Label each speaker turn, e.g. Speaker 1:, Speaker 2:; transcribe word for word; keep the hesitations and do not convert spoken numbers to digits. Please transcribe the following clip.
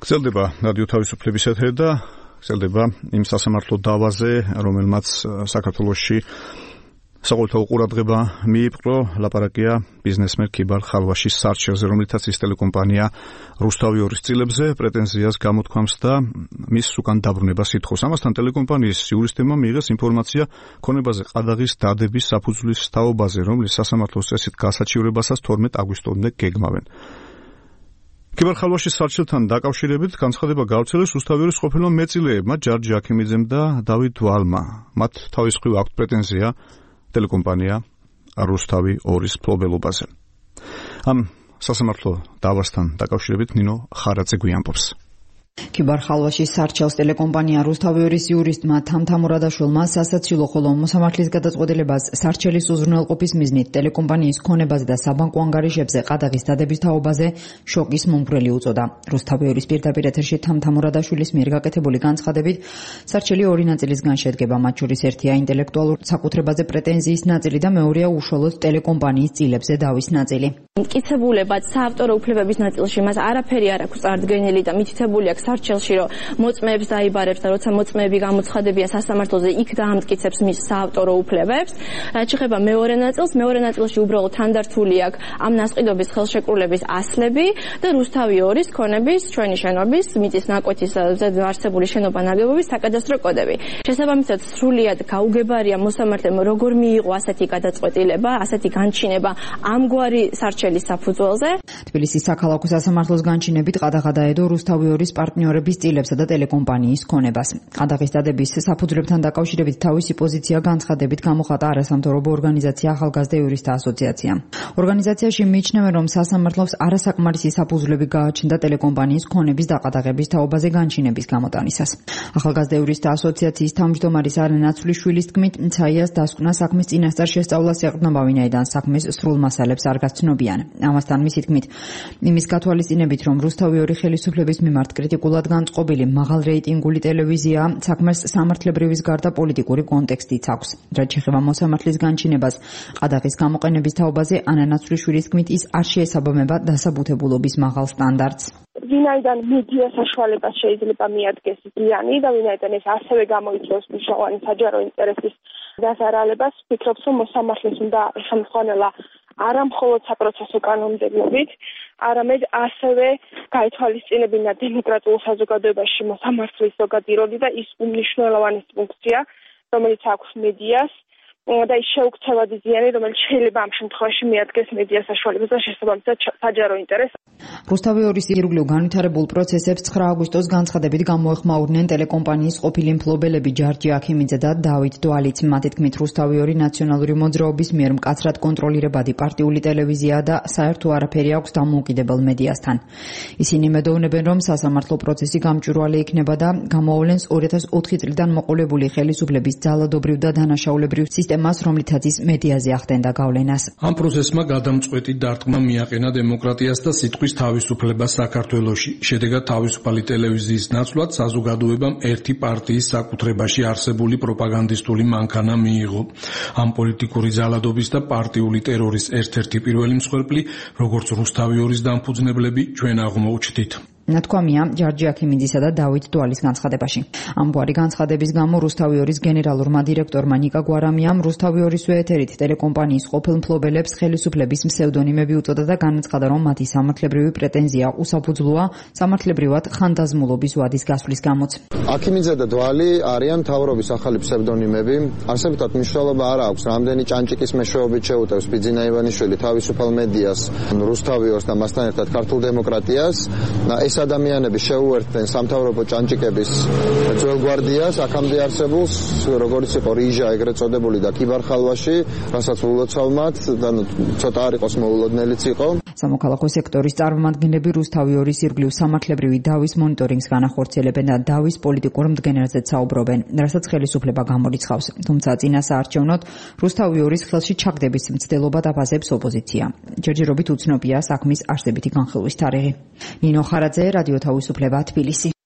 Speaker 1: გრძელდება რადიო თავისუფლების ეთერი და გრძელდება იმ სასამართლო დავაზე, რომელმაც საქართველოში საყოველთაო ყურადღება მიიპყრო. ლაპარაკია ბიზნესმენ ქიბარ ხალვაშის სარჩელზე, რომლითაც ის ტელეკომპანია რუსთავი ორის წილებზე პრეტენზიას გამოთქვამს და მის უკან დაბრუნებას ითხოვს. ამასთან ტელეკომპანიის იურისტებმა მიიღეს ინფორმაცია ქონებაზე ყადაღის დადების საფუძვლის თაობაზე, რომლის სასამართლოს წესით გასაჩივრებასაც თორმეტ აგვისტომდე გეგმავენ. ქიბარ ხალვაშის სარჩელთან დაკავშირებით განცხადება გავრცელეს რუსთავი ორის ყოფილმა მეწილეებმა ჯარჯი აქიმიძემ და დავით ვალმა. მათ თავის მხრივ აქვთ პრეტენზია ტელეკომპანია რუსთავი ორის მფლობელობაზე. ამ სასამართლო დავასთან დაკავშირებით ნინო ხარაძე გვიამბობს.
Speaker 2: ქიბარ ხალვაშის სარჩელს ტელეკომპანია რუსთავი ორის იურისტმა თამთა მურადაშვილმა სასაცილო, ხოლო მოსამართლის გადაწყვეტილებას სარჩელის უზრუნველყოფის მიზნით ტელეკომპანიის ქონებაზე და საბანკო ანგარიშებზე ყადაღის დადების თაობაზე შოკის მომხრელი უწოდა. რუსთავი ორის პირდაპირ ეთერში თამთა მურადაშვილის მიერ გაკეთებული განცხადებით სარჩელი ორი ნაწილისგან შედგება, მათ შორის ერთია ინტელექტუალურ საკუთრებაზე პრეტენზიის ნაწილი და მეორეა უშუალოდ ტელეკომპანიის წილებზე დავის ნაწილი.
Speaker 3: მტკიცებულებად საავტორო უფლებების ნაწილში მას არაფერი არ აქვს წარდგენილი და მითითებული აქვს სარჩელში, რომ მოწმეებს დაიბარებს და როცა მოწმეები გამოცხადებიან სასამართლოზე, იქ დაამტკიცებს მის საავტორო უფლებებს. რაც შეეხება მეორე ნაწილს, მეორე ნაწილში უბრალოდ თანდართული აქვს ამ ნასყიდობის ხელშეკრულების ასლები და რუსთავი ორის ქონების, ჩვენი შენობის, მიწის ნაკვეთის არსებული შენობა ნაგებობის საკადასტრო კოდები. შესაბამისად, სრულიად გაუგებარია მოსამართლემ როგორ მიიღო ასეთი გადაწყვეტილება, ასეთი განჩინება ამგვარი სარჩელის საფუძველზე.
Speaker 2: თბილისის საქალაქო სასამართლოს განჩინებით ყადაღა დაედო რუსთავი ორის პარტნიორების წილებსა და ტელეკომპანიის ქონებას. ყადაღის დადების საფუძვლებთან დაკავშირებით თავისი პოზიცია განცხადებით გამოხატა არასამთავრობო ორგანიზაცია ახალგაზრდა იურისტთა ასოციაცია. ორგანიზაციაში მიიჩნევენ, რომ სასამართლოს არასაკმარისი საფუძვლები გააჩნდა ტელეკომპანიის ქონების დაყადაღების თაობაზე განჩინების გამოტანისას. ახალგაზრდა იურისტთა ასოციაციის თავმჯდომარის არანა ნაცვლიშვილის თქმით, ცაიას დასკვნა საქმის წინასწარ შესწავლას ეყრდნობა, ვინაიდან საქმის სრულ მასალებს არ გაცნობიან. ამასთან მისი თქმით, იმის გათვალისწინებით, რომ რუსთავი ორი ხელისუფლების მიმართ კრიტიკულად განწყობილი მაღალ რეიტინგული ტელევიზია, საქმეს სამართლებრივის გარდა პოლიტიკური კონტექსტიც აქვს. რაც შეეხება მოსამართლის განჩინებას ყადაღის გამოყენების თაობაზე, ანა ნაცვლიშვილის თქმით, ის არ შეესაბამება დასაბუთებულობის მაღალ სტანდარტს.
Speaker 4: ვინაიდან მედია საშუალებას შეიძლება მიადგეს ზიანი და ვინაიდან ეს ასევე გამოიწვევს მნიშვნელოვანი საჯარო ინტერესის დასარალებას, ვფიქრობ, რომ მოსამართლეს უნდა ხელმძღვანელა არა მხოლოდ საპროცესო კანონმდებლობით, არამედ ასევე გაითვალისწინებინა დემოკრატიულ საზოგადოებაში მოსამართლის ზოგადი როლი და ის უმნიშვნელოვანესი ფუნქცია, რომელიც აქვს მედიას და ის შეუქცევადი ზიანი, რომელიც შეიძლება ამ შემთხვევაში მიადგეს მედია საშუალებას და შესაბამისად საჯარო ინტერესს.
Speaker 2: რუსთავი ორის ირგვლივ განვითარებულ პროცესებს ცხრა აგვისტოს განცხადებით გამოეხმაურნენ ტელეკომპანიის ყოფილი მფლობელები ჯარჯი აქიმიძე და დავით დვალიც. მათი თქმით, რუსთავი ორი ნაციონალური მოძრაობის მიერ მკაცრად კონტროლირებადი პარტიული ტელევიზია და საერთო არაფერი აქვს დამოუკიდებელ მედიასთან. ისინი მედოვნებენ, რომ სასამართლო პროცესი გამჭვირვალე იქნება და გამოავლენს ორი ათას ოთხი წლიდან მოყოლებული ხელისუფლების ძალადობრივ და დანაშაულებრივ სისტემას, რომლითაც ის მედიაზე ახდენდა გავლენას.
Speaker 5: ამ პროცესმა გადამწყვეტი დარტყმა მიაყენა დემოკრატიას და სიტყვის თავისუფლებას საქართველოში. შედეგად თავისუფალი ტელევიზიის ნაცვლად საზოგადოებამ ერთი პარტიის საკუთრებაში არსებული პროპაგანდისტული მანქანა მიიღო. ამ პოლიტიკური ძალადობის და პარტიული ტერორის ერთ-ერთი პირველი მსხვერპლი, როგორც რუსთავი ორის დამფუძნებლები, ჩვენ აღმოუჩნდით.
Speaker 2: ნათქვამია ჯარჯი აქიმიძისა და დავით დვალის განცხადებაში. ამგვარი განცხადების გამო რუსთავი ორის გენერალურმა დირექტორმა ნიკა გვარამიამ რუსთავი ორისვე ეთერით ტელეკომპანიის ყოფილ მფლობელებს ხელისუფლების ფსევდონიმები უწოდა და განაცხადა, რომ მათი სამართლებრივი პრეტენზია უსაფუძვლოა სამართლებრივად ხანდაზმულობის ვადის გასვლის გამოც.
Speaker 6: აქიმიძე და დვალი არიან მთავრობის ახალი ფსევდონიმები. არსებითად მნიშვნელობა არ აქვს, რამდენი ჭანჭიკის მეშვეობით შეუტევს ბიძინა ივანიშვილი თავისუფალ მედიას, რუსთავი ორს და მასთან ერთად ქართულ დემოკრატიას. ეს ადამიანები შეუერთდნენ სამთავრობო ჭანჭიკების ძველგვარდიას, აქამდე არსებულს, როგორც იყო რიჟა ეგრეთ წოდებული და ქიბარ ხალვაში, რასაც ულოცავმათ და ცოტა არ იყოს მოულოდნელიც იყო.
Speaker 2: სამოქალაქო სექტორის წარმომადგენლები რუსთავი ორის ირგვლივ სამართლებრივი დავის მონიტორინგს განახორციელებენ და დავის პოლიტიკურ მდგენარეზე საუბრობენ, რასაც ხელისუფლება გამორიცხავს. თუმცა წინასაარჩევნოდ რუსთავი ორის ხელში ჩაგდების მცდელობა დაფასებს ოპოზიცია. ჯერჯერობით უცნობია საქმის არსებითი განხილვის თარიღი. ნინო ხარაძე, რადიო თავისუფლება, თბილისი.